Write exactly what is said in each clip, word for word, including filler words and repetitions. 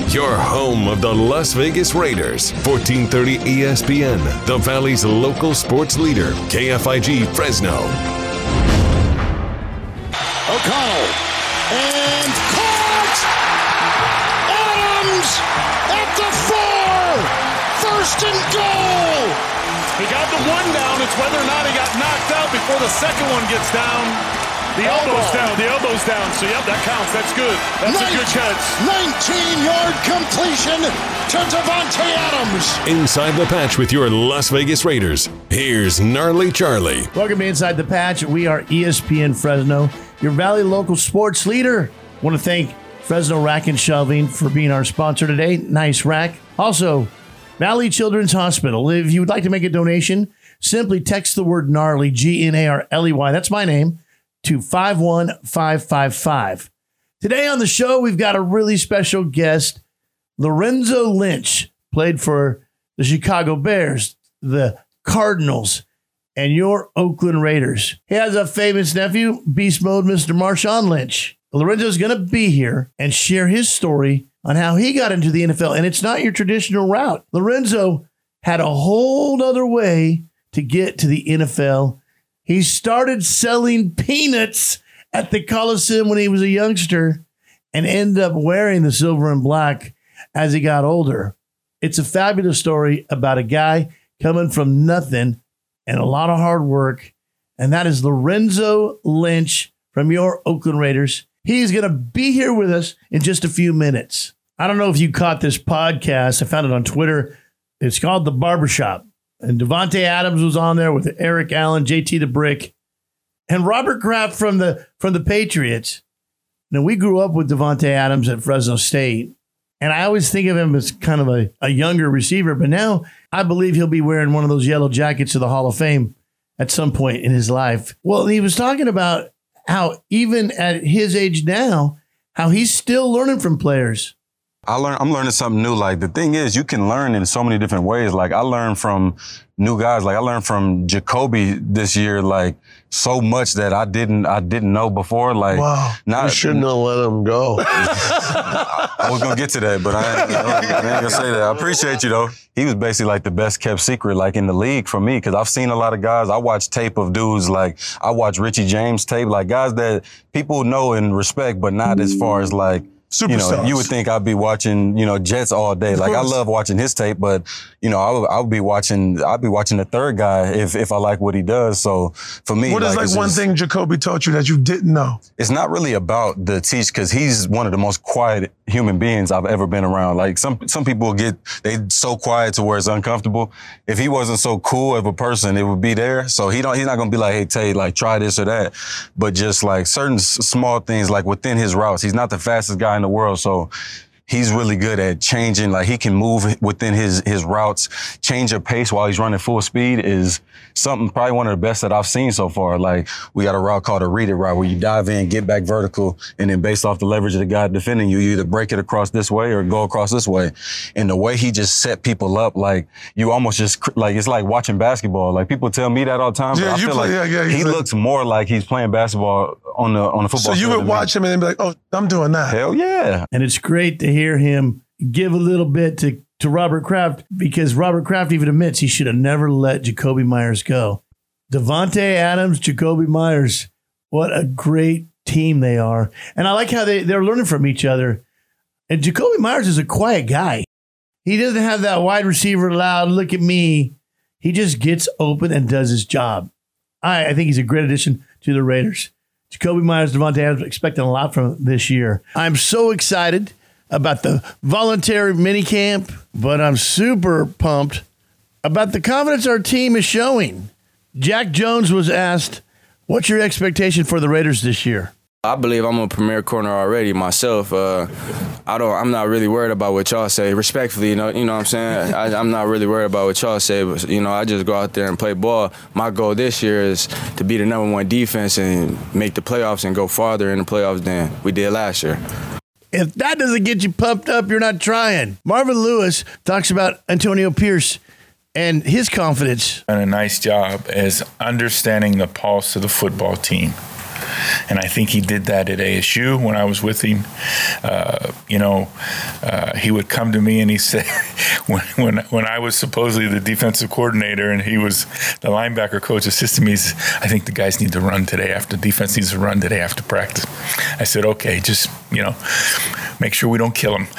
your home of the Las Vegas Raiders. fourteen thirty E S P N, the Valley's local sports leader. K F I G Fresno. O'Connell. And caught! Adams at the four! First and goal! He got the one down. It's whether or not he got knocked out before the second one gets down. The elbow's down. The elbow's down. So, yep, that counts. That's good. That's Nin- a good catch. nineteen-yard completion to Davante Adams. Inside the Patch with your Las Vegas Raiders. Here's Gnarly Charlie. Welcome to Inside the Patch. We are E S P N Fresno, your Valley local sports leader. I want to thank Fresno Rack and Shelving for being our sponsor today. Nice rack. Also, Valley Children's Hospital. If you would like to make a donation, simply text the word gnarly, G N A R L E Y, that's my name, to five one five five five. Today on the show, we've got a really special guest. Lorenzo Lynch played for the Chicago Bears, the Cardinals, and your Oakland Raiders. He has a famous nephew, Beast Mode Mister Marshawn Lynch. Lorenzo's going to be here and share his story on how he got into the N F L. And it's not your traditional route. Lorenzo had a whole other way to get to the N F L. He started selling peanuts at the Coliseum when he was a youngster and ended up wearing the silver and black as he got older. It's a fabulous story about a guy coming from nothing and a lot of hard work. And that is Lorenzo Lynch from your Oakland Raiders. He's going to be here with us in just a few minutes. I don't know if you caught this podcast. I found it on Twitter. It's called The Barbershop. And Davante Adams was on there with Eric Allen, J T the Brick, and Robert Kraft from the from the Patriots. Now, we grew up with Davante Adams at Fresno State, and I always think of him as kind of a, a younger receiver, but now I believe he'll be wearing one of those yellow jackets to the Hall of Fame at some point in his life. Well, he was talking about how even at his age now, how he's still learning from players. I learn, I'm learning something new. Like, the thing is, you can learn in so many different ways. Like, I learned from new guys. Like, I learned from Jacoby this year, like, so much that I didn't I didn't know before. Like, wow, not, you shouldn't have let him go. I was going to get to that, but I ain't, I ain't going to say that. I appreciate you, though. He was basically, like, the best kept secret, like, in the league for me, because I've seen a lot of guys. I watch tape of dudes, like, I watch Richie James tape, like, guys that people know and respect, but not as far as, like, Superstars. You know, you would think I'd be watching, you know, Jets all day. Like, I love watching his tape, but, you know, I would, I would be watching, I'd be watching the third guy if, if I like what he does. So for me, what is like, like one just, thing Jacoby taught you that you didn't know? It's not really about the teach, because he's one of the most quiet human beings I've ever been around. Like, some some people get, they so quiet to where it's uncomfortable. If he wasn't so cool of a person, it would be there. So he don't, he's not going to be like, hey, Tate, like, try this or that. But just like certain s- small things, like within his routes. He's not the fastest guy in the world, so he's really good at changing. Like, he can move within his his routes. Change of pace while he's running full speed is something, probably one of the best that I've seen so far. Like, we got a route called a read it route, where you dive in, get back vertical, and then based off the leverage of the guy defending you, you either break it across this way or go across this way. And the way he just set people up, like, you almost just, like, it's like watching basketball. Like, people tell me that all the time, yeah, but I feel play, like yeah, yeah, he like, looks more like he's playing basketball on the on the football field. So you would watch him and then be like, oh, I'm doing that. Hell yeah. And it's great to hear him give a little bit to, to Robert Kraft, because Robert Kraft even admits he should have never let Jacoby Myers go. Davante Adams, Jacoby Myers, what a great team they are. And I like how they, they're learning from each other. And Jacoby Myers is a quiet guy. He doesn't have that wide receiver loud, look at me. He just gets open and does his job. I, I think he's a great addition to the Raiders. Jacoby Myers, Davante Adams, expecting a lot from him this year. I'm so excited about the voluntary minicamp, but I'm super pumped about the confidence our team is showing. Jack Jones was asked, what's your expectation for the Raiders this year? I believe I'm a premier corner already myself. Uh, I don't. I'm not really worried about what y'all say. Respectfully, you know, you know what I'm saying. I, I'm not really worried about what y'all say. But you know, I just go out there and play ball. My goal this year is to be the number one defense and make the playoffs and go farther in the playoffs than we did last year. If that doesn't get you pumped up, you're not trying. Marvin Lewis talks about Antonio Pierce and his confidence. Done a nice job as understanding the pulse of the football team. And I think he did that at A S U when I was with him. Uh, you know, uh, he would come to me and he said, when, when when I was supposedly the defensive coordinator and he was the linebacker coach assisting me, he said, I think the guys need to run today after defense needs to run today after practice. I said, okay, just, you know, make sure we don't kill him.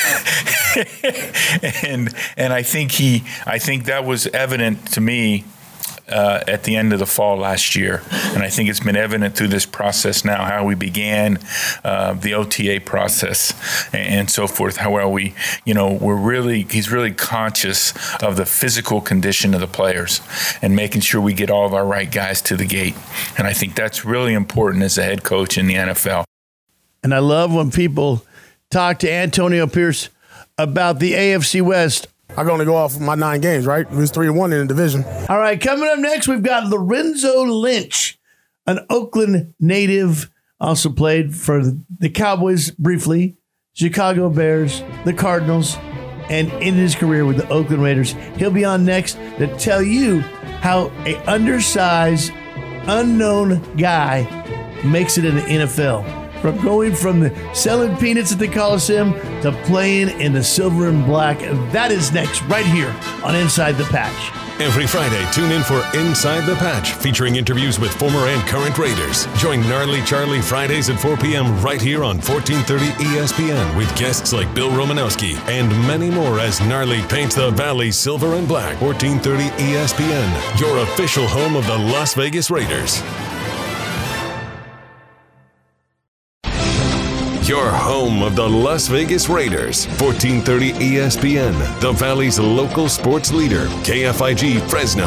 and and I think he, I think that was evident to me uh, at the end of the fall last year, and I think it's been evident through this process now how we began uh, the O T A process and, and so forth. How well we, you know, we're really he's really conscious of the physical condition of the players and making sure we get all of our right guys to the gate, and I think that's really important as a head coach in the N F L. And I love when people talk to Antonio Pierce about the A F C West. I can only go off my nine games, right? It was three to one in the division. All right, coming up next, we've got Lorenzo Lynch, an Oakland native, also played for the Cowboys briefly, Chicago Bears, the Cardinals, and in his career with the Oakland Raiders. He'll be on next to tell you how a undersized, unknown guy makes it in the N F L. From going from the selling peanuts at the Coliseum to playing in the silver and black. That is next, right here on Inside the Patch. Every Friday, tune in for Inside the Patch, featuring interviews with former and current Raiders. Join Gnarly Charlie Fridays at four p.m. right here on fourteen thirty E S P N with guests like Bill Romanowski and many more as Gnarly paints the Valley silver and black. fourteen thirty E S P N, your official home of the Las Vegas Raiders. Your home of the Las Vegas Raiders. fourteen thirty E S P N, the Valley's local sports leader. K F I G Fresno.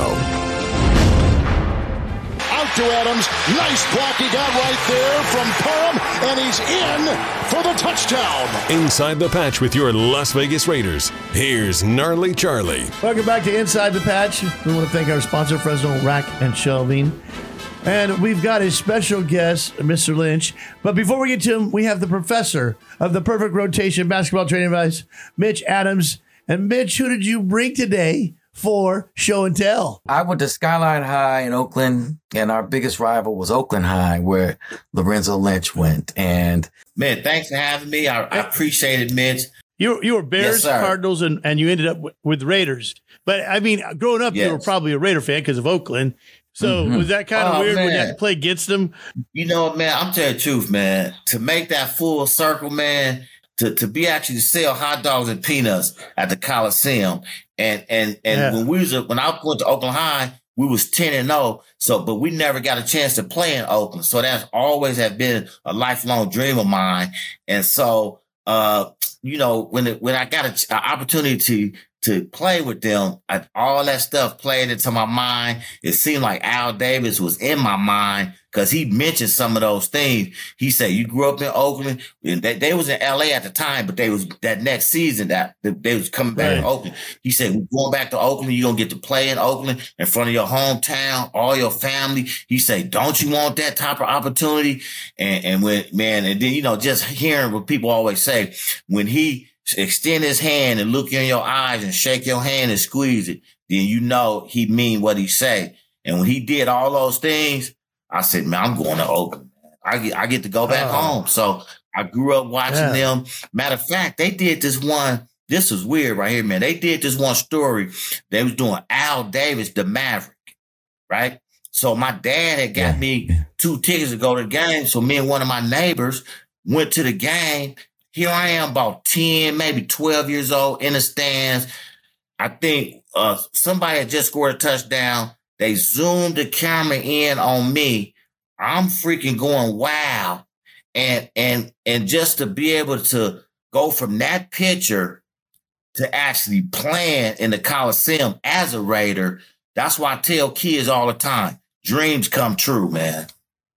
Out to Adams. Nice block he got right there from Parham, and he's in for the touchdown. Inside the Patch with your Las Vegas Raiders. Here's Gnarly Charlie. Welcome back to Inside the Patch. We want to thank our sponsor, Fresno Rack and Shelving. And we've got a special guest, Mister Lynch. But before we get to him, we have the professor of the Perfect Rotation Basketball Training Advice, Mitch Adams. And Mitch, who did you bring today for Show and Tell? I went to Skyline High in Oakland, and our biggest rival was Oakland High, where Lorenzo Lynch went. And man, thanks for having me. I, I appreciate it, Mitch. You you were Bears, yes, Cardinals, and, and you ended up with, with Raiders. But, I mean, growing up, yes. you were probably a Raider fan because of Oakland. So mm-hmm. was that kind of oh, weird man. when you had to play against them? You know, man, I'm telling the truth, man. To make that full circle, man, to, to be actually to sell hot dogs and peanuts at the Coliseum. And and and yeah. when we was when I went to Oakland High, we was ten and oh. So, but we never got a chance to play in Oakland. So that's always have been a lifelong dream of mine. And so, uh, you know, when it, when I got an opportunity to to play with them, I, all that stuff played into my mind. It seemed like Al Davis was in my mind because he mentioned some of those things. He said, you grew up in Oakland. And they, they was in L A at the time, but they was that next season that they was coming back right. to Oakland. He said, we're going back to Oakland. You're going to get to play in Oakland in front of your hometown, all your family. He said, don't you want that type of opportunity? And, and when, man, and then, you know, just hearing what people always say, when he extend his hand and look you in your eyes and shake your hand and squeeze it, then you know he mean what he say. And when he did all those things, I said, man, I'm going to Oakland. I get, I get to go back oh. home. So I grew up watching yeah. them. Matter of fact, they did this one. This was weird right here, man. They did this one story. They was doing Al Davis, the Maverick, right? So my dad had got yeah. me two tickets to go to the game. So me and one of my neighbors went to the game. Here I am, about ten, maybe twelve years old in the stands. I think uh, somebody had just scored a touchdown. They zoomed the camera in on me. I'm freaking going, wow. And and and just to be able to go from that picture to actually playing in the Coliseum as a Raider, that's why I tell kids all the time, dreams come true, man.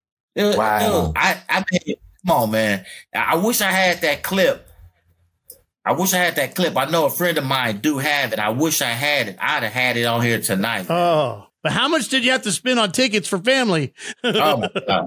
Wow. Dude, I, I mean, come on, man. I wish I had that clip. I wish I had that clip. I know a friend of mine do have it. I wish I had it. I'd have had it on here tonight. Oh, but how much did you have to spend on tickets for family? Oh, my God.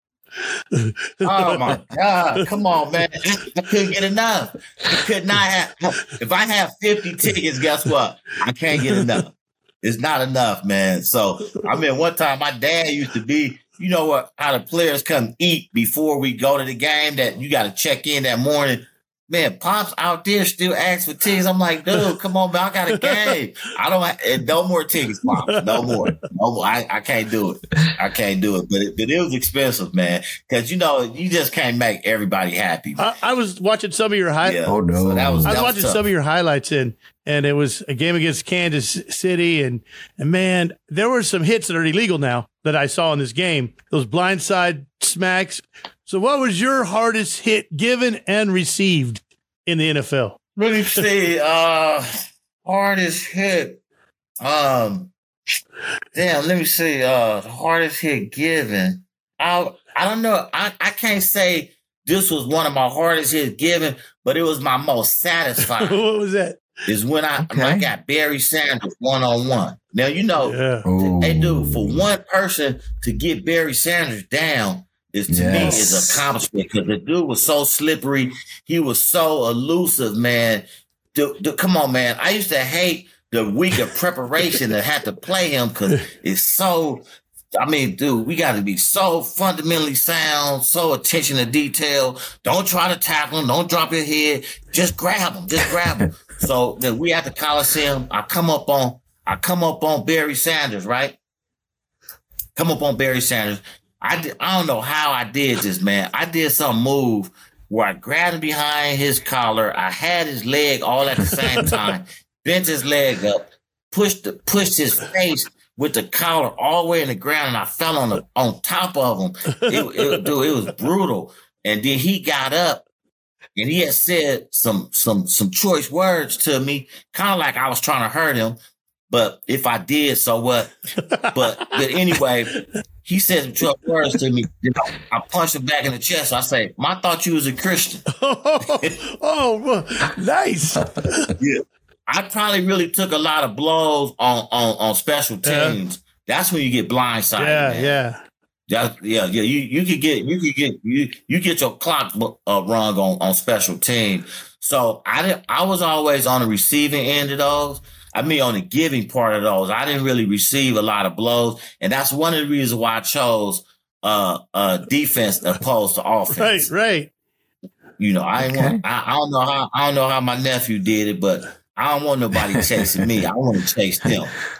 Oh, my God. Come on, man. I couldn't get enough. I could not have. If I have fifty tickets, guess what? I can't get enough. It's not enough, man. So, I mean, one time my dad used to be you know what? How the players come eat before we go to the game. That you got to check in that morning. Man, Pops out there still asks for tickets. I'm like, dude, come on, man. I got a game. I don't have, no more tickets, Pops. No more. No more. I, I can't do it. I can't do it. But it, but it was expensive, man. Because, you know, you just can't make everybody happy. I, I was watching some of your highlights. Yeah. Oh, no. So that was, I was that watching was some of your highlights, and, and it was a game against Kansas City. And, and, man, there were some hits that are illegal now that I saw in this game. Those blindside smacks. So what was your hardest hit given and received in the N F L? Let me see. Uh, hardest hit. Um, damn, let me see. Uh, hardest hit given. I I don't know. I, I can't say this was one of my hardest hits given, but it was my most satisfying. What was that? Is when I, okay. when I got Barry Sanders one on one. Now, you know, yeah. hey, dude, for one person to get Barry Sanders down, is to yes. me is an accomplishment, because the dude was so slippery. He was so elusive, man. Dude, dude, come on, man. I used to hate the week of preparation that had to play him, because it's so, I mean, dude, we got to be so fundamentally sound, so attention to detail. Don't try to tackle him. Don't drop your head. Just grab him. Just grab him. So then we at the Coliseum. I come up on, I come up on Barry Sanders, right? Come up on Barry Sanders. I, did, I don't know how I did this, man. I did some move where I grabbed him behind his collar. I had his leg all at the same time, bent his leg up, pushed the, pushed his face with the collar all the way in the ground, and I fell on the on top of him. It, it, dude, it was brutal. And then he got up, and he had said some some some choice words to me, kind of like I was trying to hurt him. But if I did, so what? But but anyway, he said some choice words to me. You know, I punched him back in the chest. I say, I thought you was a Christian. oh, oh, nice. Yeah. I probably really took a lot of blows on on, on special teams. Yeah. That's when you get blindsided. Yeah, man. yeah. That, yeah, yeah. You you could get you could get you you get your clock uh, rung on on special team. So I didn't. I was always on the receiving end of those. I mean, on the giving part of those, I didn't really receive a lot of blows, and that's one of the reasons why I chose uh, uh, defense opposed to offense. Right, right. You know, I okay. want. I, I don't know how. I don't know how my nephew did it, but I don't want nobody chasing me. I want to chase them.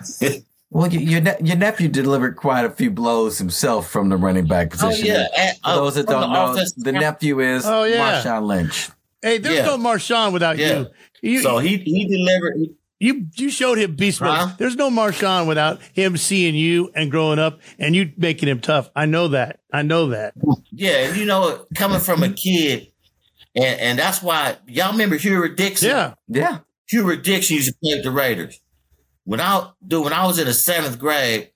Well, your ne- your nephew delivered quite a few blows himself from the running back position. Oh yeah. And, For uh, those that don't the know, the nephew is oh, yeah. Marshawn Lynch. Hey, there's yeah. no Marshawn without yeah. you. you. So he he delivered. He, You you showed him beast mode. Huh? There's no Marshawn without him seeing you and growing up and you making him tough. I know that. I know that. Yeah, and you know, coming from a kid, and, and that's why y'all remember Hubert Dixon? Yeah, yeah. Hubert Dixon used to play with the Raiders. When I dude, when I was in the seventh grade,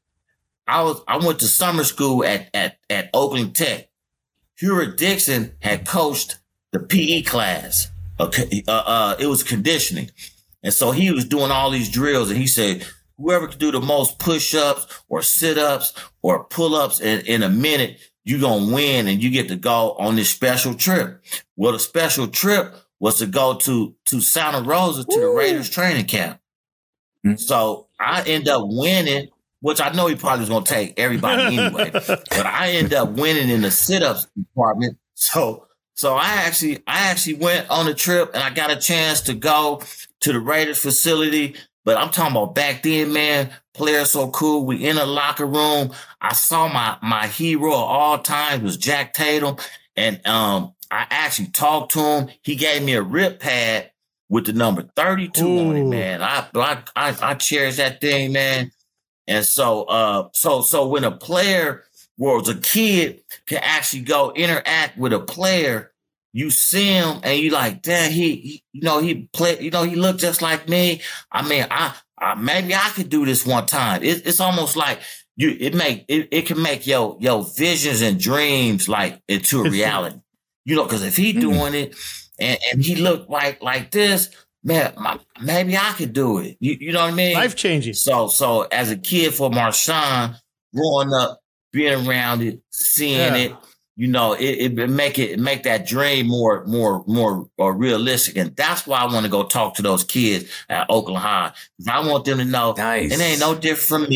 I was I went to summer school at at at Oakland Tech. Hubert Dixon had coached the P E class. Okay, uh, uh, it was conditioning. And so he was doing all these drills, and he said, whoever can do the most push-ups or sit-ups or pull-ups in, in a minute, you're going to win, and you get to go on this special trip. Well, the special trip was to go to, to Santa Rosa to Ooh. the Raiders training camp. Mm-hmm. So I end up winning, which I know he probably was going to take everybody anyway, but I end up winning in the sit-ups department. So so I actually I actually went on a trip, and I got a chance to go to the Raiders facility. But I'm talking about back then, man, players so cool. We in a locker room. I saw my my hero of all time was Jack Tatum. And um, I actually talked to him. He gave me a rip pad with the number thirty-two Ooh. on it, man. I, I I I cherish that thing, man. And so uh so so when a player was a kid can actually go interact with a player, you see him and you like, damn, he, he, you know, he played, you know, he looked just like me. I mean, I, I maybe I could do this one time. It, it's almost like you, it make, it, it can make your, your visions and dreams like into a reality, you know, cause if he doing it and, and he looked like, like this, man, my, maybe I could do it. You, you know what I mean? Life changing. So, so as a kid for Marshawn, growing up, being around it, seeing yeah. it, you know, it, it make it make that dream more, more, more uh, realistic, and that's why I want to go talk to those kids at Oakland High. I want them to know nice. It ain't no different from me.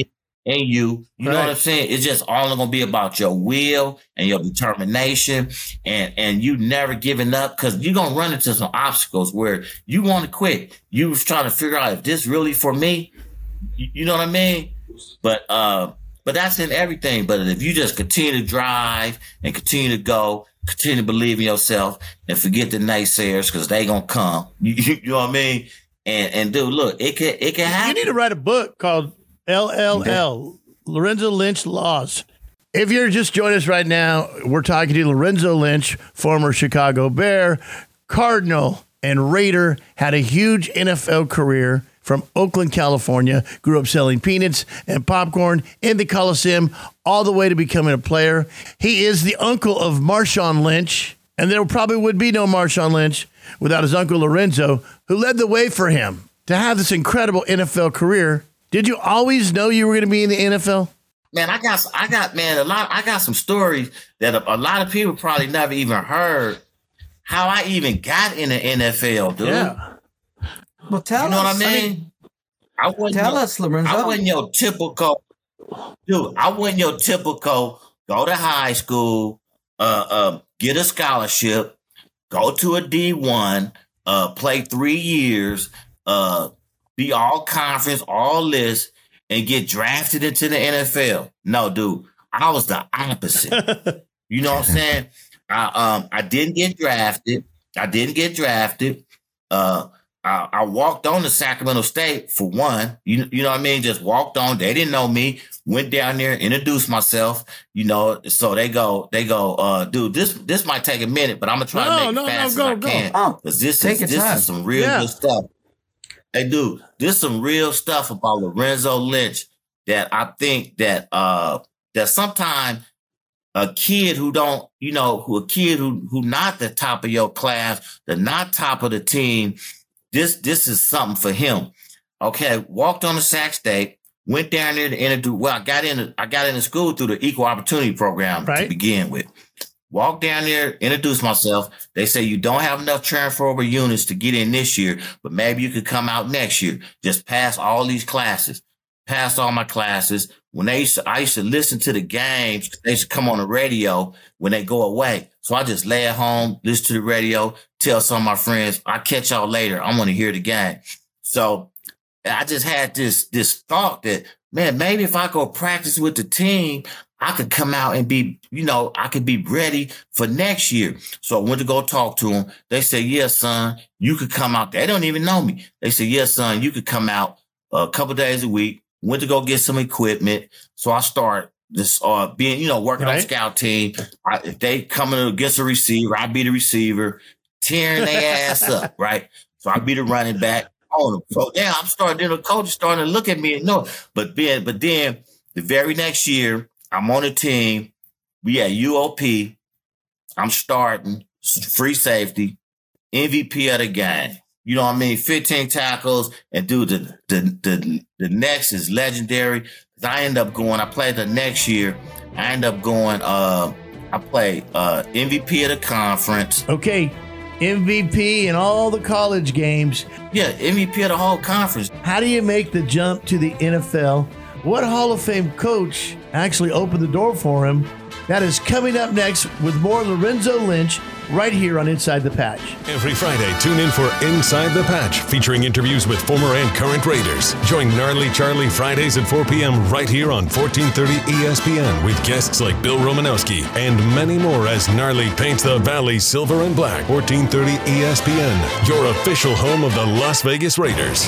and you. You right. know what I'm saying? It's just all going to be about your will and your determination and, and you never giving up because you're going to run into some obstacles where you want to quit. You was trying to figure out if this really for me. You, you know what I mean? But, uh, but that's in everything. But if you just continue to drive and continue to go, continue to believe in yourself and forget the naysayers because they going to come. You, you, you know what I mean? And, and dude, look, it can, it can happen. You need to write a book called L L L, Lorenzo Lynch Laws. If you're just joining us right now, we're talking to Lorenzo Lynch, former Chicago Bear, Cardinal, and Raider, had a huge N F L career from Oakland, California, grew up selling peanuts and popcorn in the Coliseum all the way to becoming a player. He is the uncle of Marshawn Lynch, and there probably would be no Marshawn Lynch without his uncle Lorenzo, who led the way for him to have this incredible N F L career. Did you always know you were going to be in the N F L? Man, I got, I got, man, a lot. I got some stories that a, a lot of people probably never even heard. How I even got in the N F L, dude. Yeah. Well, tell you know us. what I mean? I, mean, I tell your, us, Lorenzo. I wasn't your typical, dude. I wasn't your typical. Go to high school, uh, uh, get a scholarship, go to a D one, uh, play three years, uh. be all conference, all this, and get drafted into the N F L. No, dude, I was the opposite. You know what I'm saying? I um I didn't get drafted. I didn't get drafted. Uh, I, I walked on to Sacramento State for one. You you know what I mean? Just walked on. They didn't know me. Went down there, introduced myself. You know, so they go, they go, uh, dude. This this might take a minute, but I'm gonna try no, to make no, it fast no, as go, I can because this Take is this time. is some real Yeah. good stuff. Hey, dude, there's some real stuff about Lorenzo Lynch that I think that uh that sometimes a kid who don't, you know, who a kid who who not the top of your class, the not top of the team, this this is something for him. Okay, walked on to Sac State, went down there to introduce. Well, I got into I got into school through the Equal Opportunity Program right. to begin with. Walked down there, introduced myself. They say you don't have enough transfer over units to get in this year, but maybe you could come out next year. Just pass all these classes. Passed all my classes. When they used to, I used to listen to the games. They used to come on the radio when they go away. So I just lay at home, listen to the radio, tell some of my friends, I'll catch y'all later. I want to hear the game. So I just had this, this thought that, man, maybe if I go practice with the team, I could come out and be, you know, I could be ready for next year. So I went to go talk to them. They said, yeah, son, you could come out. They don't even know me. They said, yeah, son, you could come out a couple days a week. Went to go get some equipment. So I start this, uh, being, you know, working right. on scout team. I, if they coming against a receiver, I be the receiver, tearing their ass up, right? So I be the running back on them. So yeah, I'm starting, then the coach is starting to look at me and know, but then, but then the very next year, I'm on a team. We at U O P. I'm starting free safety, M V P of the game. You know what I mean? fifteen tackles. And dude, the the the, the next is legendary. I end up going, I played the next year. I end up going, uh, I played uh, M V P of the conference. Okay. M V P in all the college games. Yeah, M V P of the whole conference. How do you make the jump to the N F L? What Hall of Fame coach actually opened the door for him? That is coming up next with more Lorenzo Lynch right here on Inside the Patch. Every Friday, tune in for Inside the Patch, featuring interviews with former and current Raiders. Join Gnarly Charlie Fridays at four p.m. right here on fourteen thirty E S P N with guests like Bill Romanowski and many more as Gnarly paints the Valley silver and black. fourteen thirty E S P N, your official home of the Las Vegas Raiders.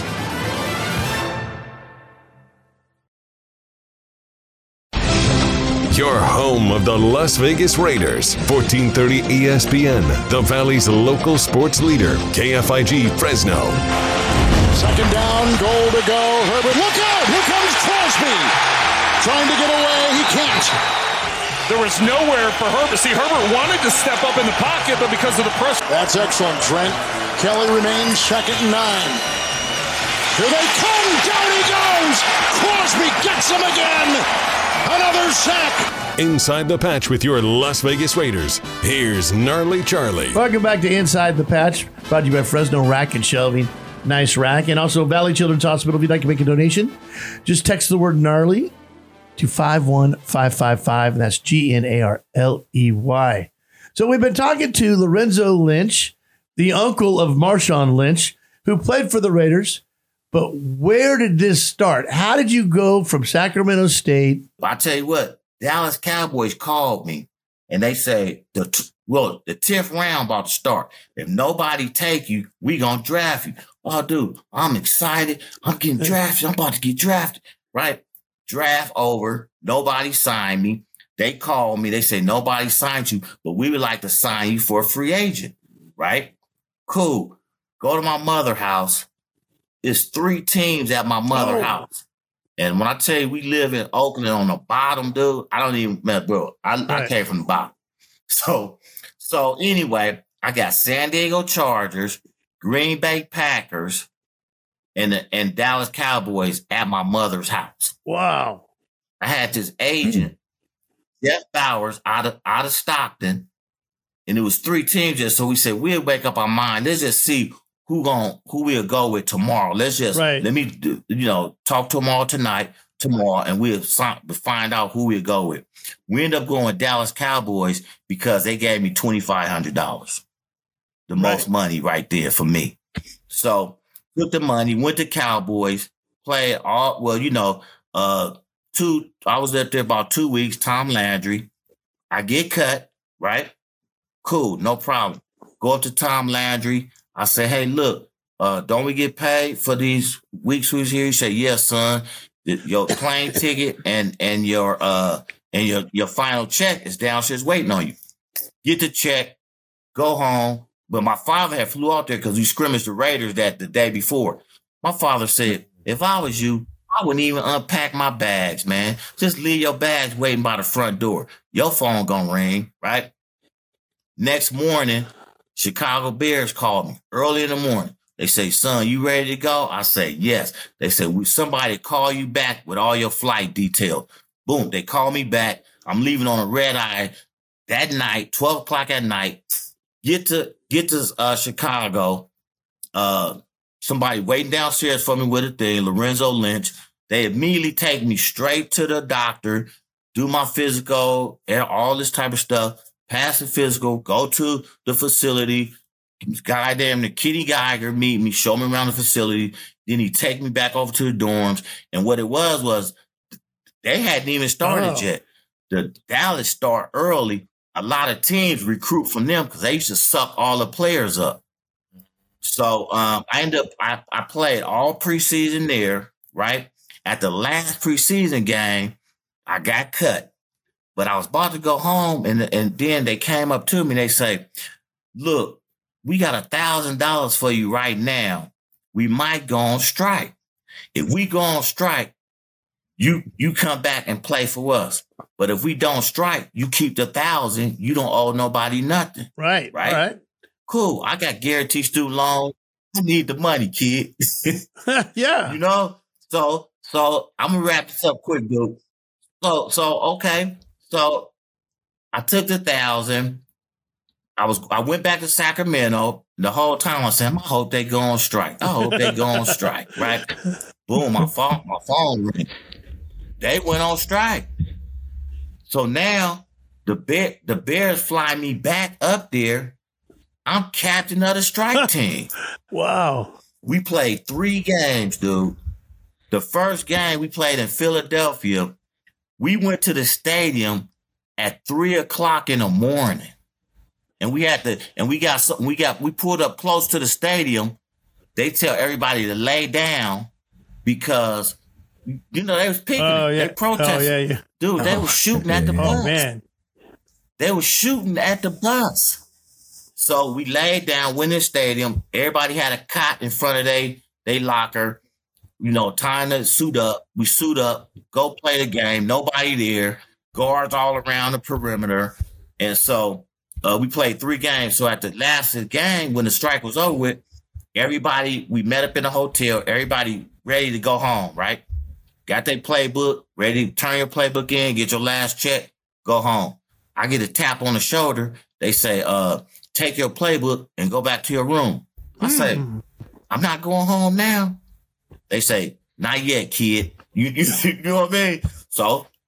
Your home of the Las Vegas Raiders. fourteen thirty E S P N, the Valley's local sports leader. K F I G Fresno. Second down, goal to go. Herbert, look out! Here comes Crosby. Trying to get away. He can't. There was nowhere for Herbert. See, Herbert wanted to step up in the pocket, but because of the pressure. That's excellent, Trent. Kelly remains second and nine. Here they come. Down he goes. Crosby gets him again. Another sack. Inside the Patch with your Las Vegas Raiders. Here's Gnarly Charlie. Welcome back to Inside the Patch, brought to you by Fresno Rack and Shelving. Nice rack. And also Valley Children's Hospital. If you'd like to make a donation, just text the word gnarly to five one five five five, and that's G N A R L E Y. So we've been talking to Lorenzo Lynch, the uncle of Marshawn Lynch, who played for the Raiders. But where did this start? How did you go from Sacramento State? I tell you what, Dallas Cowboys called me, and they say, the t- well, the tenth round about to start. If nobody take you, we gonna draft you. Oh, dude, I'm excited. I'm getting drafted. I'm about to get drafted, right? Draft over. Nobody signed me. They called me. They say, nobody signed you, but we would like to sign you for a free agent, right? Cool. Go to my mother's house. It's three teams at my mother's oh. house. And when I tell you we live in Oakland on the bottom, dude, I don't even, man, bro, I, right. I came from the bottom. So, so anyway, I got San Diego Chargers, Green Bay Packers, and the, and Dallas Cowboys at my mother's house. Wow. I had this agent, Jeff Bowers, out of out of Stockton, and it was three teams just. So we said we'll wake up our mind. Let's just see who gon' who we'll go with tomorrow. Let's just right. let me you know talk to them all tonight, tomorrow, and we'll find out who we'll go with. We end up going with Dallas Cowboys because they gave me twenty-five hundred dollars, the right. most money right there for me. So took the money, went to Cowboys, played all well, you know, uh, two. I was up there about two weeks. Tom Landry, I get cut, right? Cool, no problem. Go up to Tom Landry. I say, hey, look, uh, don't we get paid for these weeks we was here? He said, yes, son. Your plane ticket and and your uh and your your final check is downstairs waiting on you. Get the check, go home. But my father had flew out there because we scrimmaged the Raiders that the day before. My father said, if I was you, I wouldn't even unpack my bags, man. Just leave your bags waiting by the front door. Your phone gonna ring, right? Next morning, Chicago Bears called me early in the morning. They say, son, you ready to go? I say, yes. They said, will somebody call you back with all your flight details? Boom, they call me back. I'm leaving on a red eye that night, twelve o'clock at night. Get to get to uh, Chicago. Uh, somebody waiting downstairs for me with a thing, Lorenzo Lynch. They immediately take me straight to the doctor, do my physical, all this type of stuff, pass the physical, go to the facility. Goddamn, the Kitty Geiger meet me, show me around the facility. Then he take me back over to the dorms. And what it was was they hadn't even started oh. yet. The Dallas start early. A lot of teams recruit from them because they used to suck all the players up. So um, I ended up, I, I played all preseason there, right? At the last preseason game, I got cut. But I was about to go home, and, and then they came up to me and they say, look, we got a thousand dollars for you right now. We might go on strike. If we go on strike, you you come back and play for us. But if we don't strike, you keep the thousand. You don't owe nobody nothing. Right. Right. Right. Cool. I got guaranteed student loan. I need the money, kid. Yeah. You know. So so I'm gonna wrap this up quick, dude. So so okay. So I took the thousand. I was I went back to Sacramento. The whole time I said, I hope they go on strike. I hope they go on strike, right? Boom, my phone, my phone ring. They went on strike. So now the Bear, the Bears fly me back up there. I'm captain of the strike team. Wow. We played three games, dude. The first game we played in Philadelphia, we went to the stadium at three o'clock in the morning. And we had to, and we got something, we got, we pulled up close to the stadium. They tell everybody to lay down because, you know, they was picking oh, it. Yeah. They protested. Oh, yeah, yeah. Dude, they oh. were shooting at the bus. Oh, man. They were shooting at the bus. So we laid down, went in the stadium. Everybody had a cot in front of they, they locker, you know, time to suit up. We suit up, go play the game. Nobody there. Guards all around the perimeter. And so, Uh, we played three games. So at the last game, when the strike was over with, everybody, we met up in the hotel, everybody ready to go home, right? Got their playbook, ready to turn your playbook in, get your last check, go home. I get a tap on the shoulder. They say, uh, take your playbook and go back to your room. I mm. say, I'm not going home now. They say, not yet, kid. You, you, you know what I mean? So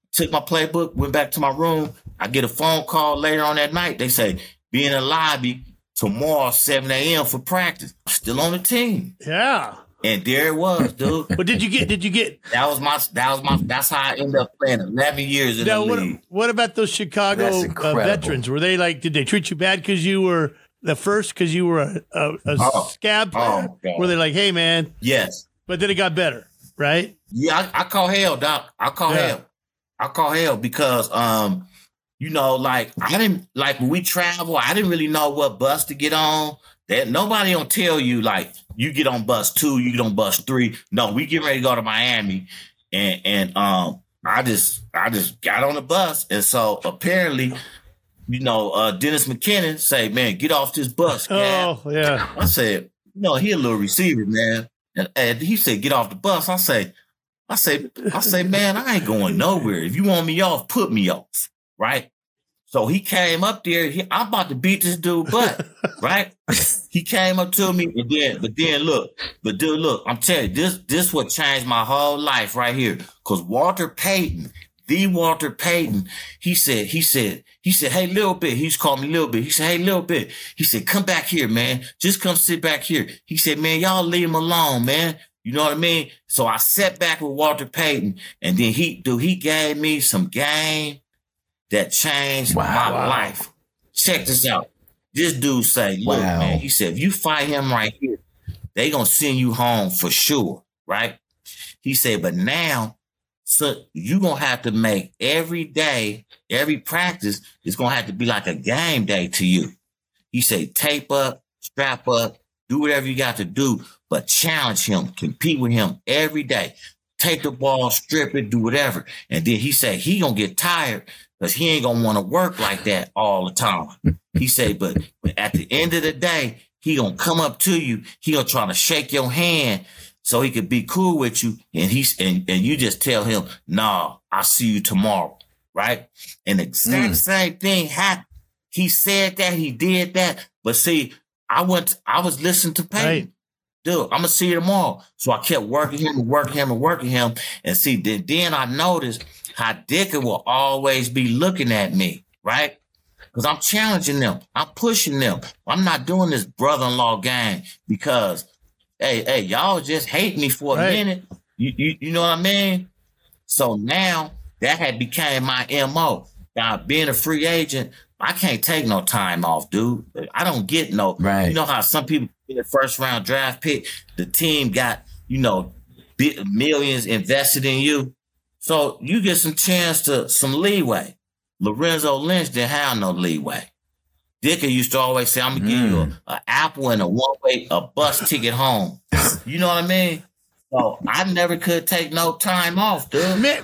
took my playbook, went back to my room. I get a phone call later on that night. They say, be in the lobby tomorrow, seven a.m. for practice. I'm still on the team. Yeah. And there it was, dude. But did you get, did you get? That was my, that was my, that's how I ended up playing eleven years in now, the what, league. What about those Chicago uh, veterans? Were they like, did they treat you bad because you were the first, because you were a, a, a oh, scab player? Oh, were they like, hey, man? Yes. But then it got better, right? Yeah, I, I call hell, Doc. I call yeah. hell. I call hell because, um, you know, like I didn't like when we travel. I didn't really know what bus to get on. That nobody don't tell you like you get on bus two, you get on bus three. No, we get ready to go to Miami, and and um, I just I just got on the bus, and so apparently, you know, uh, Dennis McKinnon say, "Man, get off this bus." Gab. Oh yeah. I said, "No, he a little receiver, man," and, and he said, "Get off the bus." I say. I say, I say, man, I ain't going nowhere. If you want me off, put me off, right? So he came up there. He, I'm about to beat this dude butt, right? He came up to me, and then, but then look, but dude, look, I'm telling you, this, this what changed my whole life right here. Cause Walter Payton, the Walter Payton, he said, he said, he said, hey, Lil Bit. He's called me Lil Bit. He said, hey, Lil Bit. He said, come back here, man. Just come sit back here. He said, man, y'all leave him alone, man. You know what I mean? So I sat back with Walter Payton, and then he, dude, he gave me some game that changed wow, my wow. life. Check this out. This dude say, look, wow. man, he said, if you fight him right here, they gonna send you home for sure, right? He said, but now, so you gonna have to make every day, every practice is gonna have to be like a game day to you. He said, tape up, strap up, do whatever you got to do, but challenge him, compete with him every day. Take the ball, strip it, do whatever. And then he said he gonna get tired because he ain't gonna want to work like that all the time. He said, but, but at the end of the day, he gonna come up to you. He gonna try to shake your hand so he could be cool with you. And he's and, and you just tell him, nah, I'll see you tomorrow. Right? And the exact mm. same thing happened. He said that, he did that. But see, I went, I was listening to Payton. Right. Dude, I'm gonna see you tomorrow. So I kept working him and working him and working him. And see, then, then I noticed how Dicker will always be looking at me, right? Because I'm challenging them. I'm pushing them. I'm not doing this brother-in-law game because, hey, hey, y'all just hate me for a right. minute. You, you, you know what I mean? So now that had became my M O. Now, being a free agent, I can't take no time off, dude. I don't get no. Right. You know how some people get a first round draft pick, the team got, you know, millions invested in you. So you get some chance to some leeway. Lorenzo Lynch didn't have no leeway. Dicker used to always say, I'm going to mm. give you an apple and a one-way, a bus ticket home. You know what I mean? So I never could take no time off, dude. Man.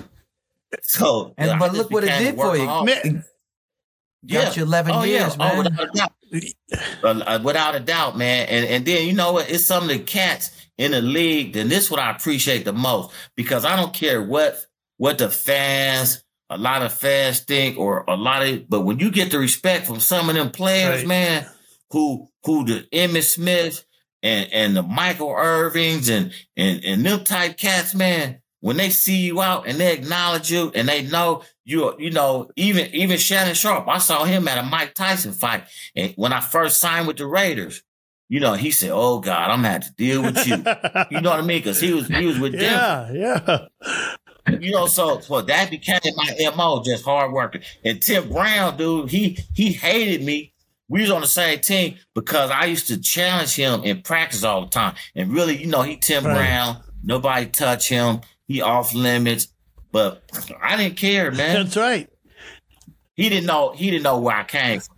So, and dude, but look what it did for you. Man. Yeah. Got you eleven oh, years, yeah. man. Oh, without a doubt. uh, without a doubt, man. And and then, you know what? It's some of the cats in the league, and this is what I appreciate the most, because I don't care what what the fans, a lot of fans think, or a lot of, but when you get the respect from some of them players, right. man, who who the Emmitt Smith and and the Michael Irvings and and and them type cats, man, when they see you out and they acknowledge you and they know you, you know, even even Shannon Sharp, I saw him at a Mike Tyson fight, and when I first signed with the Raiders, you know, he said, "Oh God, I'm gonna have to deal with you." You know what I mean? Because he was he was with yeah, them. Yeah, yeah. You know, so so that became my M O, just hard working. And Tim Brown, dude, he he hated me. We was on the same team because I used to challenge him in practice all the time. And really, you know, he Tim right. Brown, nobody touch him. He off limits. But I didn't care, man. That's right. He didn't know. He didn't know where I came from.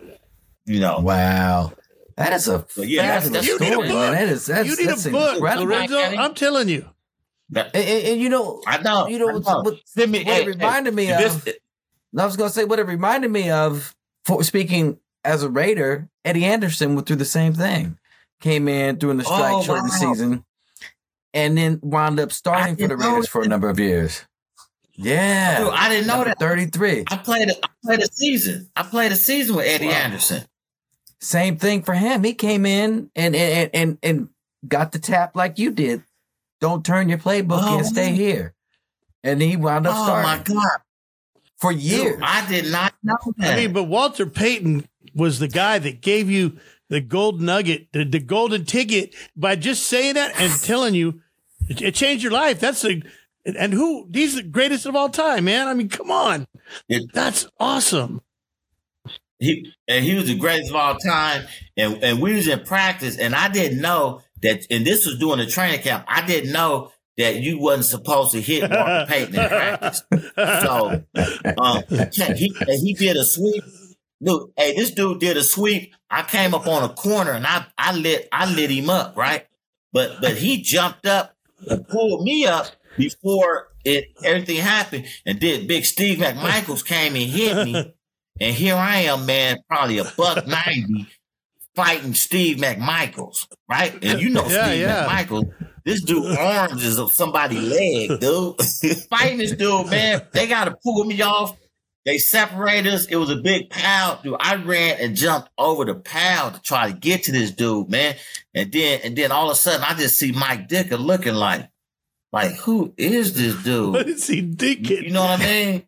You know. Wow, that is a yeah. That's, that's you story, need a book. Man. That is, that's, you need that's a book, incredible. Lorenzo. I'm telling you. And, and, and you know, I know. You know, I know. What, me, what hey, it reminded hey, me of. This, I was going to say what it reminded me of. For speaking as a Raider, Eddie Anderson went through the same thing. Came in during the strike oh, shortened wow. season, and then wound up starting for the Raiders for a number of years. Yeah, Dude, I didn't know number that. thirty-three. I played. A, I played a season. I played a season with Eddie wow. Anderson. Same thing for him. He came in and and and and got the tap like you did. Don't turn your playbook oh, and stay here. And he wound up oh, starting. Oh my God! for years. Dude, I did not know that. I mean, but Walter Payton was the guy that gave you the gold nugget, the, the golden ticket by just saying that and telling you it, it changed your life. That's the and who he's the greatest of all time, man. I mean, come on, it, that's awesome. He and he was the greatest of all time, and and we was in practice, and I didn't know that. And this was during the training camp. I didn't know that you wasn't supposed to hit Walter Payton in practice. So um, he he did a sweep. Dude, hey, this dude did a sweep. I came up on a corner and I I lit I lit him up, right? But but he jumped up and pulled me up before it everything happened, and did big Steve McMichaels came and hit me. And here I am, man, probably a buck ninety, fighting Steve McMichaels, right? And you know yeah, Steve yeah. McMichaels, this dude arms is of somebody's leg, dude. Fighting this dude, man, they got to pull me off. They separated us. It was a big pile, dude. I ran and jumped over the pile to try to get to this dude, man. And then, and then all of a sudden, I just see Mike Dicker looking like, like, who is this dude? What is he thinking? You know what I mean?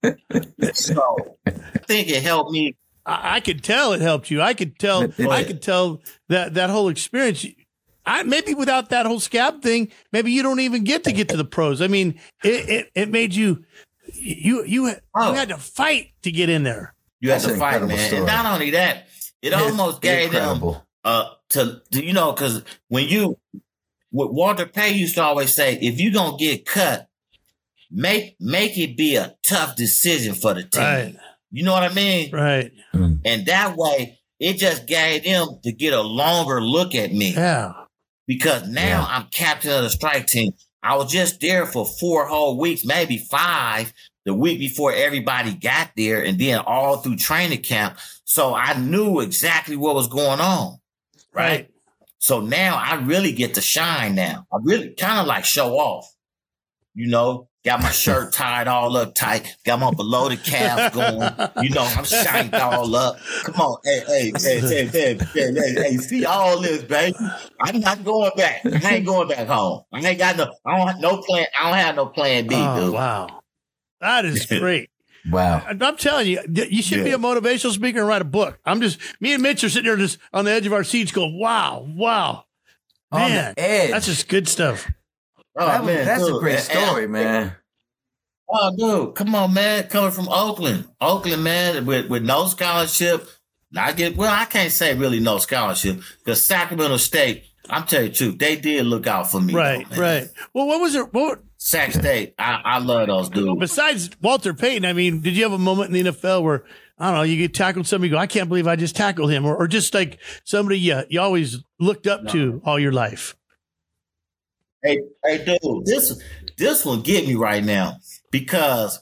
So I think it helped me. I, I could tell it helped you. I could tell. I could tell that that whole experience. I maybe without that whole scab thing, maybe you don't even get to get to the pros. I mean, it it, it made you you you oh. you had to fight to get in there. You had That's to fight, man. story. And not only that, it It's almost gave incredible. them uh to, to you know, because when you what Walter Payton used to always say, if you're gonna get cut, make make it be a tough decision for the team. Right. You know what I mean? Right. And that way, it just gave them to get a longer look at me. Yeah. Because now Yeah. I'm captain of the strike team. I was just there for four whole weeks, maybe five, the week before everybody got there, and then all through training camp. So I knew exactly what was going on. Right. Right. So now I really get to shine now. I really kind of like show off. You know, got my shirt tied all up tight, got my below the calf going. You know, I'm shined all up. Come on, hey, hey, hey, hey, hey, hey, hey, hey, see all this, baby. I'm not going back. I ain't going back home. I ain't got no. I don't have no plan. I don't have no plan B, Oh, dude. wow. That is great. Wow. And I'm telling you, you should be Yeah. a motivational speaker and write a book. I'm just, me and Mitch are sitting there just on the edge of our seats going, wow, wow. On the Man, edge. that's just good stuff. Oh That was- man, that's a dude. great And- and- story, man. Oh, dude, come on, man. Coming from Oakland, Oakland, man, with, with no scholarship. I get well. I can't say really no scholarship because Sacramento State. I'm telling you the truth, they did look out for me. Right, though, man. right. Well, what was it? What, Sac State. I, I love those dudes. besides Walter Payton, I mean, did you have a moment in the N F L where, I don't know, you get tackled somebody, you go, I can't believe I just tackled him, or, or just like somebody you, you always looked up to all your life? Hey, hey, dude, this this one get me right now because,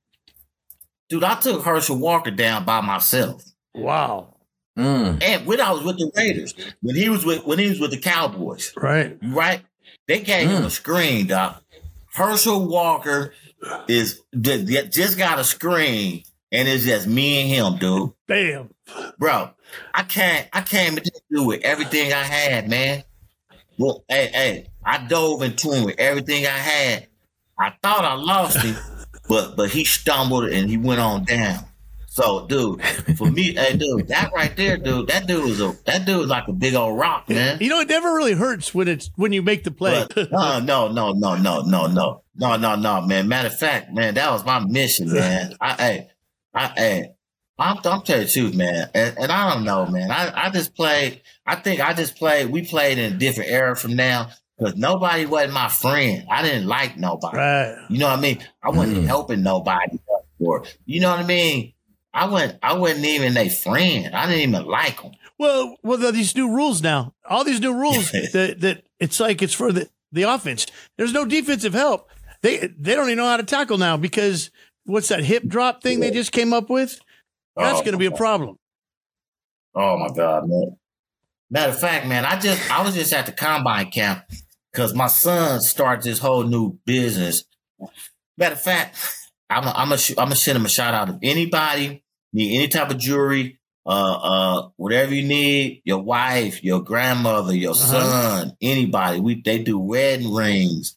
dude, I took Herschel Walker down by myself. Wow. Mm. And when I was with the Raiders, when he was with when he was with the Cowboys, Right. right? They gave him a screen, doc. Herschel Walker is just got a screen, and it's just me and him, dude. Bam. Bro, I can't I came to do with everything I had, man. Well, hey, hey, I dove into him with everything I had. I thought I lost him, but but he stumbled and he went on down. So, dude, for me, hey, dude, that right there, dude, that dude was a that dude was like a big old rock, man. You know, it never really hurts when it's when you make the play. But, uh, no, no, no, no, no, no, no, no, no, man. Matter of fact, man, that was my mission, man. I, hey, I, hey, I'm, I'm telling you the truth, man. And, and I don't know, man. I, I just played. I think I just played. We played in a different era from now because nobody wasn't my friend. I didn't like nobody. Right. You know what I mean? I wasn't Mm. helping nobody, or you know what I mean. I wasn't. I wasn't even a friend. I didn't even like them. Well, well, there are these new rules now. All these new rules that, that it's like it's for the, the offense. There's no defensive help. They they don't even know how to tackle now because what's that hip drop thing they just came up with? That's Oh, going to be a problem. Oh my God, man. Matter of fact, man, I just I was just at the combine camp because my son started this whole new business. Matter of fact, I'm a, I'm a, I'm gonna send him a shout out. If anybody need any type of jewelry, uh, uh, whatever you need, your wife, your grandmother, your Uh-huh. son, anybody, we they do wedding rings,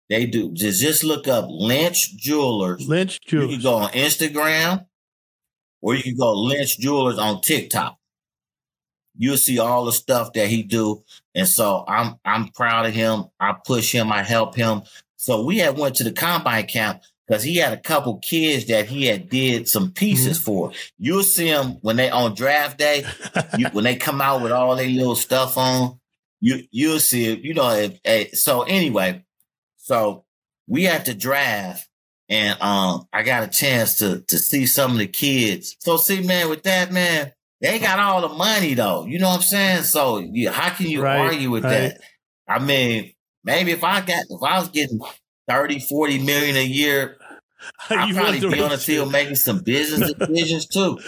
They do. Just, just look up Lynch Jewelers. Lynch Jewelers. You can go on Instagram or you can go Lynch Jewelers on TikTok. You'll see all the stuff that he do. And so I'm I'm proud of him. I push him. I help him. So we had went to the combine camp because he had a couple kids that he had did some pieces mm-hmm. for. You'll see them when they on draft day, you, when they come out with all their little stuff on, you, you'll see it. You know, if, if, so anyway, so we had to draft and um, I got a chance to to see some of the kids. So see, man, with that, man, they got all the money though. You know what I'm saying? So you, how can you right, argue with right. that? I mean, maybe if I got, if I was getting thirty, forty million a year, I'd probably be on the field making some business decisions too.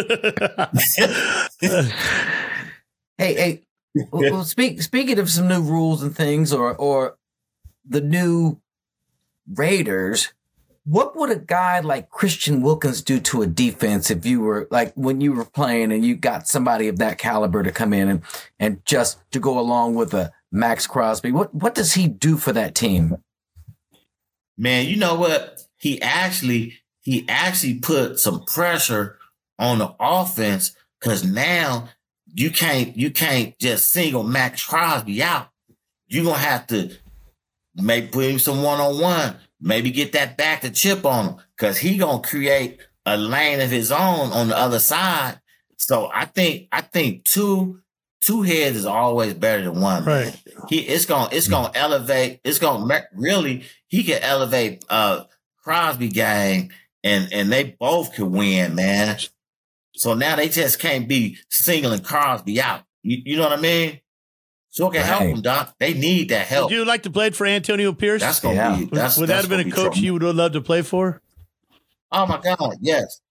hey, hey, well, speak, speaking of some new rules and things or, or the new Raiders, what would a guy like Christian Wilkins do to a defense if you were like when you were playing and you got somebody of that caliber to come in and, and just to go along with a Max Crosby? What what does he do for that team? Man, you know what? He actually he actually put some pressure on the offense because now you can't you can't just single Max Crosby out. You're gonna have to maybe put him some one on one. Maybe get that back to chip on him because he gonna create a lane of his own on the other side. So I think I think two two heads is always better than one. Right. Man. He it's gonna it's gonna elevate. It's gonna really he can elevate uh, Crosby game and and they both could win, man. So now they just can't be singling Crosby out. You, you know what I mean? So it can right. help them, Doc. They need that help. Would you like to play for Antonio Pierce? That's gonna yeah. be. That's, would that's that have been a coach you would have loved to play for? Oh my God, yes.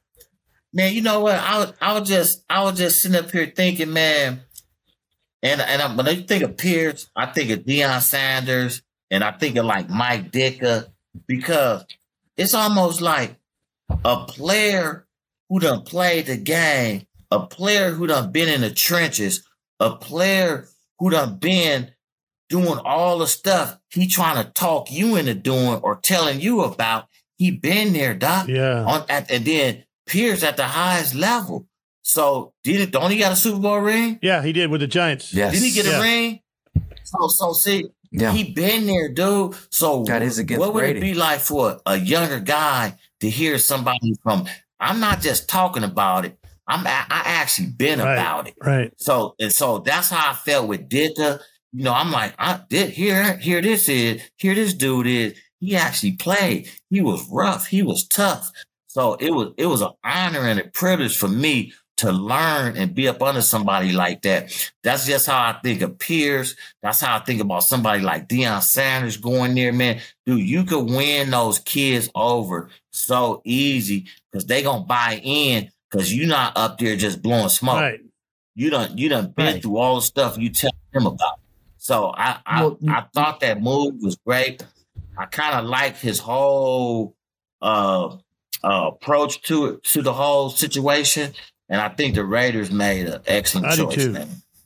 Man, you know what? I was, I was just, I was just sitting up here thinking, man. And and I, when I think of Pierce, I think of Deion Sanders, and I think of like Mike Ditka, because it's almost like a player who done played the game, a player who done been in the trenches, a player who done been doing all the stuff he trying to talk you into doing or telling you about. He been there, Doc. Yeah. On, at, and then Pierce at the highest level. So did don't he got a Super Bowl ring? Yeah, he did with the Giants. Yes. Didn't he get yeah. a ring? So so see, yeah. he been there, dude. So that is against what would Brady. it be like for a younger guy to hear somebody from? I'm not just talking about it. I'm I actually been right, about it. Right. So and so that's how I felt with Ditka. You know, I'm like, I did here, here this is, here this dude is. He actually played. He was rough. He was tough. So it was it was an honor and a privilege for me to learn and be up under somebody like that. That's just how I think of Pierce. That's how I think about somebody like Deion Sanders going there, man. Dude, you could win those kids over so easy because they gonna buy in. Because you're not up there just blowing smoke. Right. You done you done been right. through all the stuff you tell them about. So I I, well, I thought that move was great. I kind of like his whole uh, uh, approach to it, to the whole situation, and I think the Raiders made an excellent I choice. Do too. Man.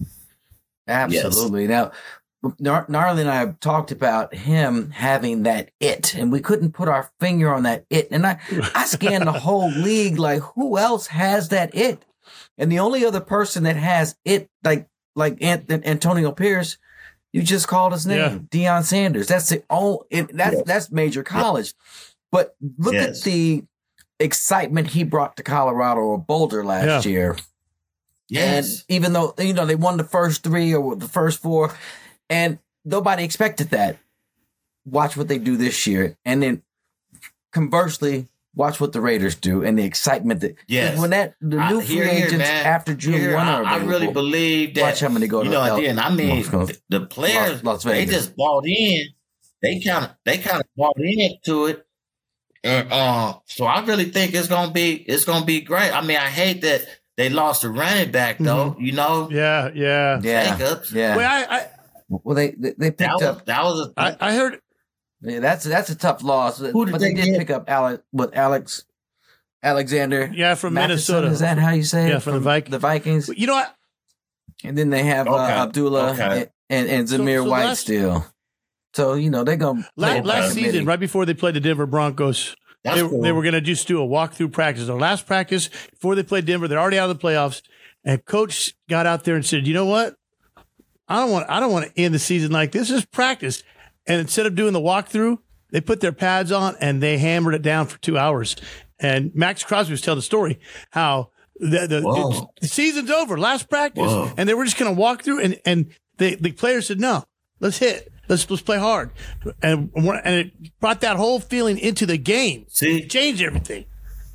Absolutely. Yes. Now, Nar- Gnarly and I have talked about him having that it, and we couldn't put our finger on that it. And I, I scanned the whole league like, who else has that it? And the only other person that has it, like like Ant- Antonio Pierce, you just called his name, yeah. Deion Sanders. That's the only, it, that's, yes. that's major college. But look yes. at the excitement he brought to Colorado or Boulder last yeah. year. Yes. And even though, you know, they won the first three or the first four, and nobody expected that. Watch what they do this year. And then conversely, watch what the Raiders do and the excitement that yes. when that the new I, free here, agents here, after June here, one I, are I really believe that. Watch how many go to you know, L- again, I mean, Las, the, the players Las they just bought in. They kind of they kind of bought into it, and uh, so I really think it's gonna be it's gonna be great. I mean, I hate that they lost the running back though. Mm-hmm. You know, yeah, yeah, yeah, Jacobs. yeah. Well, I, I well they they, they picked that was, up that was a, I, I heard. Yeah, that's that's a tough loss, Who did but they, they did get? pick up Alex with Alex Alexander. Yeah, from Matheson, Minnesota. Is that how you say it? Yeah, from, from the Vikings. The Vikings. You know what? And then they have okay. uh, Abdullah okay. and, and, and Zamir so, so White last, still. So, you know, they're going to last, last season, right before they played the Denver Broncos, they, cool. they were going to just do a walkthrough practice. Their last practice before they played Denver, they're already out of the playoffs. And coach got out there and said, "You know what? I don't want I don't want to end the season like this. This is practice." And instead of doing the walkthrough, they put their pads on and they hammered it down for two hours. And Max Crosby was telling the story how the the, the, the season's over, last practice, Whoa. and they were just going to walk through. And and the the players said, "No, let's hit." Let's let's play hard, and and it brought that whole feeling into the game. See, it changed everything.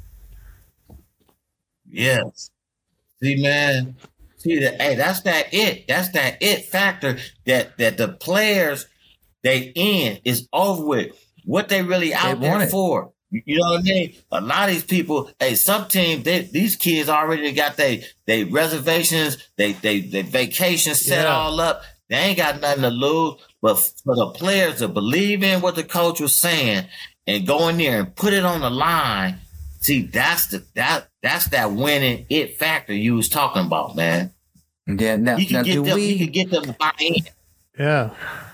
Yes. See, man. See that? Hey, that's that it. That's that it factor that that the players they in is over with. What they really out they there for? You know what I mean? A lot of these people. Hey, some teams. They, these kids already got they they reservations. They they they vacations set yeah. all up. They ain't got nothing to lose. But for the players to believe in what the coach was saying and go in there and put it on the line, see, that's the that that's that winning it factor you was talking about, man. Yeah, now, you can now get do them, we? You can get them to buy in. Yeah.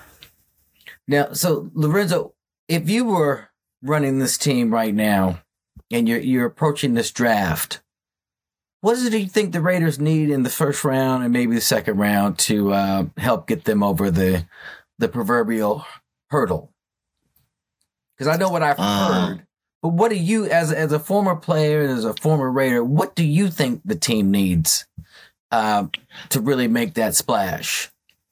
Now, so Lorenzo, if you were running this team right now and you're you're approaching this draft, what do you think the Raiders need in the first round and maybe the second round to uh, help get them over the the proverbial hurdle? Because I know what I've uh, heard, but what do you, as as a former player, as a former Raider, what do you think the team needs uh, to really make that splash?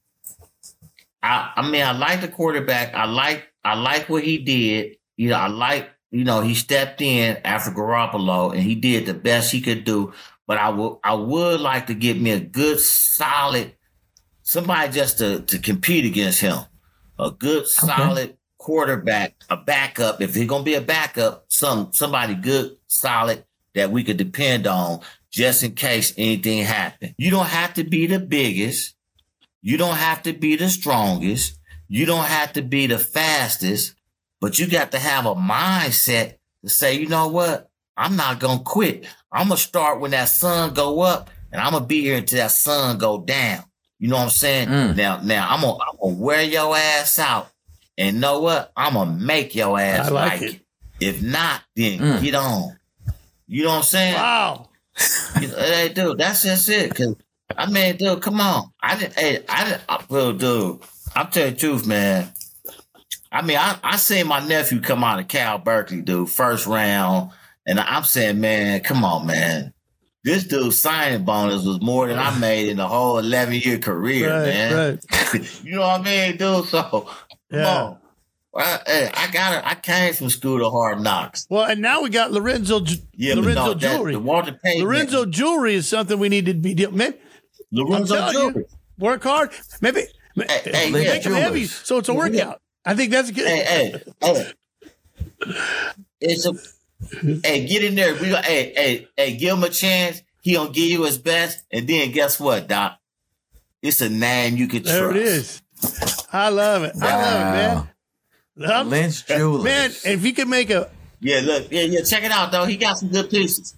I, I mean, I like the quarterback. I like I like what he did. You know, I like you know he stepped in after Garoppolo and he did the best he could do. But I would I would like to get me a good solid. Somebody just to, to compete against him. A good, solid okay. quarterback, a backup. If he's going to be a backup, some somebody good, solid, that we could depend on just in case anything happened. You don't have to be the biggest. You don't have to be the strongest. You don't have to be the fastest. But you got to have a mindset to say, you know what? I'm not going to quit. I'm going to start when that sun go up, and I'm going to be here until that sun go down. You know what I'm saying? Mm. Now, now I'm gonna, I'm gonna wear your ass out, and know what? I'm gonna make your ass I like, like it. it. If not, then mm. get on. You know what I'm saying? Wow. You know, hey, dude, that's just it. Cause I mean, dude, come on. I didn't. Hey, I didn't. I, well, dude, I'm telling you the truth, man. I mean, I I seen my nephew come out of Cal Berkeley, dude, first round, and I'm saying, man, come on, man. This dude's signing bonus was more than I made in the whole eleven-year career, right, man. Right. You know what I mean, dude? So, come yeah. on. I, hey, I got it. I came from school to Hard Knocks. Well, and now we got Lorenzo, yeah, Lorenzo no, Jewelry. That, the Walter Payton, Lorenzo Jewelry is something we need to be doing. Man, Lorenzo Jewelry. You, work hard. Maybe hey, hey, make yeah, them heavy so it's a workout. Yeah. I think that's good. Hey, hey, hey. It's a, hey, get in there. We go, hey, hey, hey, give him a chance. He gonna give you his best, and then guess what, Doc? It's a name you can trust. There it is. I love it. Wow. I love it, man. I'm, Lynch Jewelers. Man, if you could make a yeah, look, yeah, yeah, check it out though. He got some good pieces.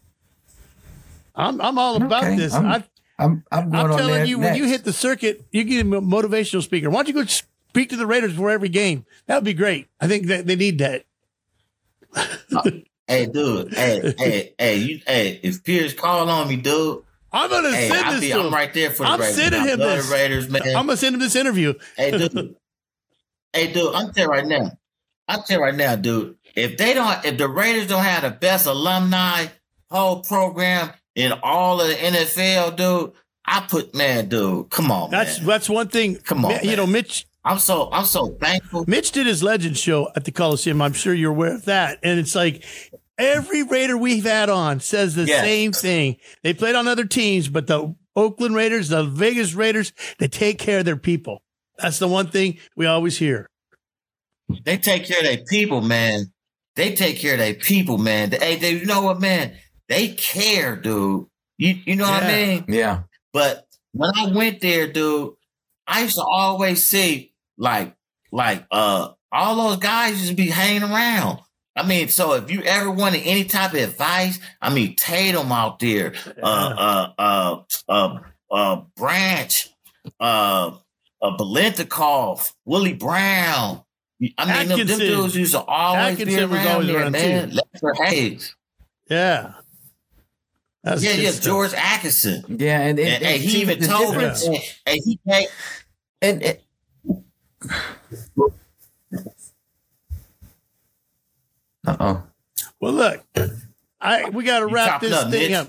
I'm I'm all about okay. this. I'm, I, I'm I'm, going I'm on telling you, next. when you hit the circuit, you get a motivational speaker. Why don't you go speak to the Raiders before every game? That would be great. I think that they need that. uh, hey, dude. Hey, hey, hey, you. Hey, if Pierce call on me, dude. I'm gonna hey, send I'll this be, to I'm him. right there for the I'm Raiders. sending him this. Raiders, man. I'm gonna send him this interview. Hey, dude. hey, dude. I'm telling you right now. I'm telling you right now, dude. If they don't, if the Raiders don't have the best alumni whole program in all of the N F L, dude, I put man, dude. Come on, that's man. that's one thing. Come on, you man. know, Mitch. I'm so I'm so thankful. Mitch did his Legend show at the Coliseum. I'm sure you're aware of that, and it's like. Every Raider we've had on says the yes. same thing. They played on other teams, but the Oakland Raiders, the Vegas Raiders, they take care of their people. That's the one thing we always hear. They take care of their people, man. They take care of their people, man. Hey, they, you know what, man? They care, dude. You you know yeah. what I mean? Yeah. But when I went there, dude, I used to always see like like uh all those guys used to be hanging around. I mean, so if you ever wanted any type of advice, I mean, Tatum out there, uh, uh, uh, uh, uh, Branch, uh, uh, Biletnikoff, Willie Brown, I mean, them, them dudes used to always Atkinson be around was always there, around man. too. Lester Hayes. Yeah. That's yeah, yeah, stuff. George Atkinson. Yeah, and, and, and, and he see, even the told me, difference- and, and he came. And, and uh oh. Well, look, I we got to wrap chopping this up, thing Mitch. up.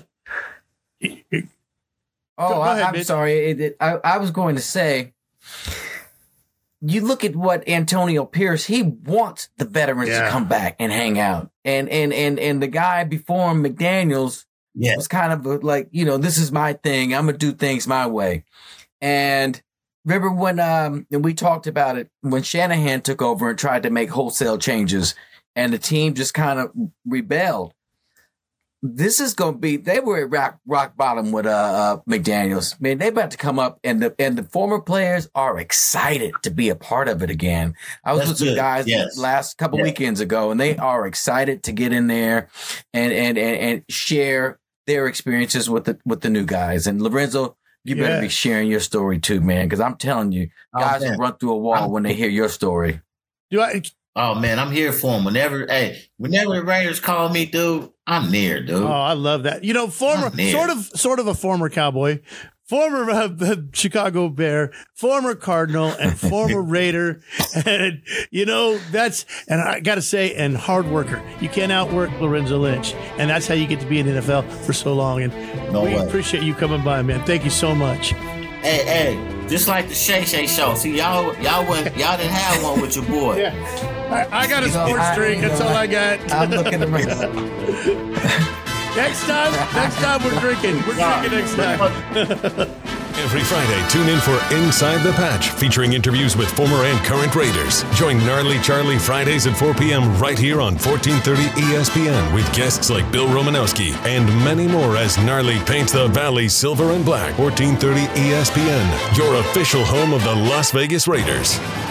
Oh, Go I, ahead, I'm Mitch. sorry. It, it, I, I was going to say, you look at what Antonio Pierce, he wants the veterans Yeah. to come back and hang out. And and and and the guy before him, McDaniels, Yeah. was kind of like, you know, this is my thing. I'm going to do things my way. And remember when um and we talked about it, when Shanahan took over and tried to make wholesale changes and the team just kind of rebelled. This is going to be, they were at rock, rock bottom with uh, uh, McDaniels. Man, they about to come up, and the and the former players are excited to be a part of it again. I was That's with some good. guys Yes. last couple Yeah. weekends ago, and they are excited to get in there and and and, and share their experiences with the with the new guys. And Lorenzo, you better Yeah. be sharing your story too, man, because I'm telling you, Oh, guys man. will run through a wall when they hear your story. Do I? Oh man, I'm here for him. Whenever, hey, whenever the Raiders call me, dude, I'm there, dude. Oh, I love that. You know, former, Oh, man. sort of, sort of a former Cowboy, former uh, Chicago Bear, former Cardinal, and former Raider. And you know, that's, and I got to say, and hard worker. You can't outwork Lorenzo Lynch, and that's how you get to be in the N F L for so long. And No we way. appreciate you coming by, man. Thank you so much. Hey, hey, just like the Shay Shay show. See, y'all, y'all went, y'all didn't have one with your boy. Yeah, I, I got a You know, sports I- drink. you That's know, all I- I got. I'm looking around. Next time, next time we're drinking. We're drinking next time. Every Friday, tune in for Inside the Patch, featuring interviews with former and current Raiders. Join Gnarly Charlie Fridays at four p.m. right here on fourteen thirty E S P N with guests like Bill Romanowski and many more as Gnarly paints the Valley silver and black. fourteen thirty E S P N, your official home of the Las Vegas Raiders.